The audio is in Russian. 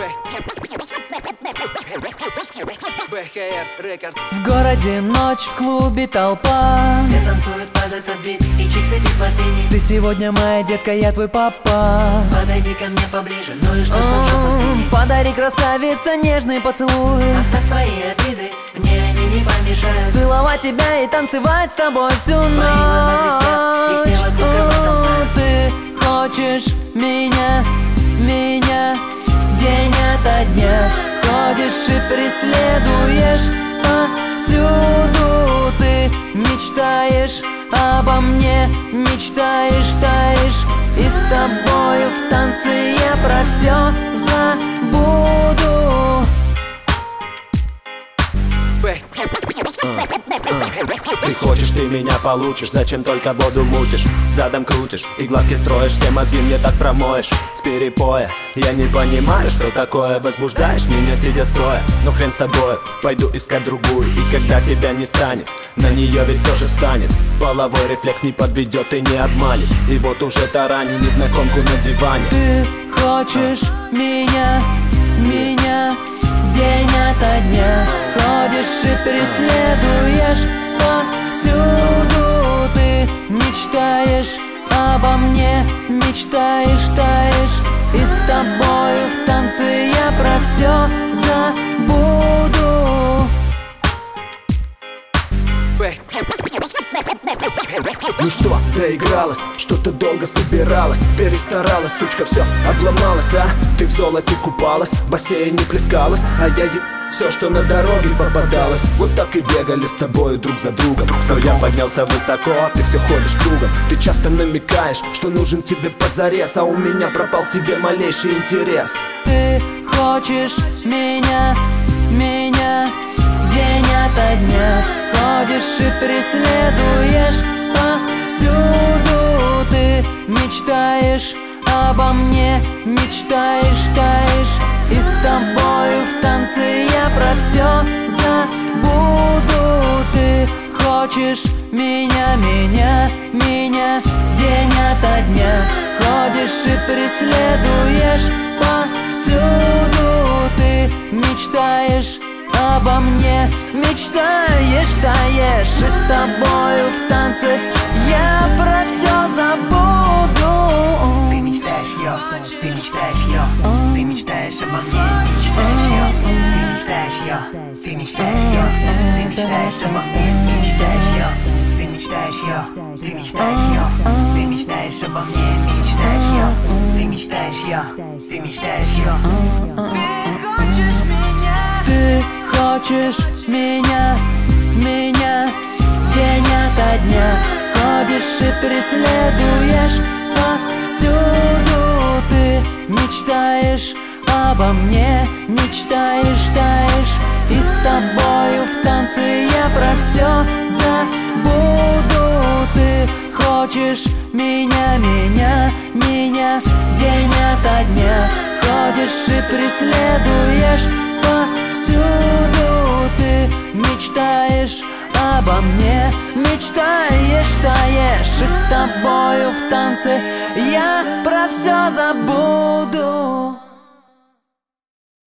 БХР Рекордс. В городе ночь, в клубе толпа. Все танцуют под этот бит, и чик сидит в мартини. Ты сегодня моя детка, я твой папа. Подойди ко мне поближе, ну и что в жопу сиди. Подари, красавица, нежный поцелуй. Оставь свои обиды, мне они не помешают. Целовать тебя и танцевать с тобой всю ночь. Твои глаза блестят, и все вокруг об этом знают. Ты хочешь меня день ото дня. Ходишь и преследуешь повсюду. Ты мечтаешь обо мне, мечтаешь, таешь. И с тобою в танце я про все забуду. Ты хочешь, ты меня получишь, зачем только воду мутишь? Задом крутишь и глазки строишь, все мозги мне так промоешь. С перепоя я не понимаю, что такое. Возбуждаешь меня, сидя стоя. Но хрен с тобой, пойду искать другую. И когда тебя не станет, на нее ведь тоже встанет. Половой рефлекс не подведет и не обманет. И вот уже тараню незнакомку на диване. Ты хочешь меня день ото дня. Ходишь и преследуешь повсюду. Ты мечтаешь обо мне, мечтаешь, таешь. И с тобою в танце я про все забуду. Ну что, доигралась, что-то долго собиралась. Перестаралась, сучка, все обломалась, да? Ты в золоте купалась, в бассейне плескалась. А я все, что на дороге попадалось. Вот так и бегали с тобою друг за другом. Но я поднялся высоко, а ты все ходишь кругом. Ты часто намекаешь, что нужен тебе позарез, а у меня пропал к тебе малейший интерес. Ты хочешь меня день ото дня. Ходишь и преследуешь повсюду. Ты мечтаешь обо мне, мечтаешь, таешь. И с тобою в танце я про все забуду. Ты хочешь меня день ото дня. Ходишь и преследуешь повсюду. Ты мечтаешь обо мне, мечтаешь, таешь. И с тобою в танце я про все забуду. Ты мечтаешь, йо, ты мечтаешь, йо. Ты мечтаешь обо мне, мечтаешь, йо. Ты мечтаешь, йо, ты мечтаешь, йо. Ты мечтаешь обо мне, мечтаешь, йо. Ты мечтаешь, йо, ты мечтаешь, йо. Ты мечтаешь обо мне, мечтаешь, йо. Ты мечтаешь, йо, ты мечтаешь, йо. Ты хочешь меня день ото дня. Ходишь и преследуешь повсюду. Ты мечтаешь обо мне, мечтаешь, таешь. И с тобою в танце я про все забуду. Ты хочешь меня день ото дня. Ходишь и преследуешь повсюду. Ты мечтаешь обо мне, мечтаешь, таешь. И с тобою в танце я про все забуду.